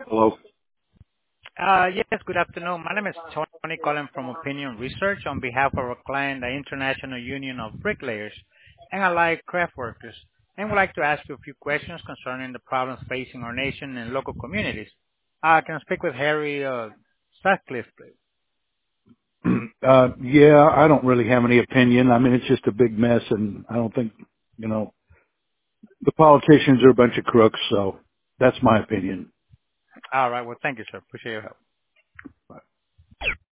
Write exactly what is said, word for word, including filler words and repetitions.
Hello. Uh Yes, good afternoon. My name is Tony calling from Opinion Research on behalf of our client, the International Union of Bricklayers and Allied Craft Workers, and would like to ask you a few questions concerning the problems facing our nation and local communities. Uh, Can I speak with Harry uh, Sutcliffe, please? Uh, yeah, I don't really have any opinion. I mean, it's just a big mess, and I don't think, you know, the politicians are a bunch of crooks. So that's my opinion. All right. Well, thank you, sir. Appreciate your help.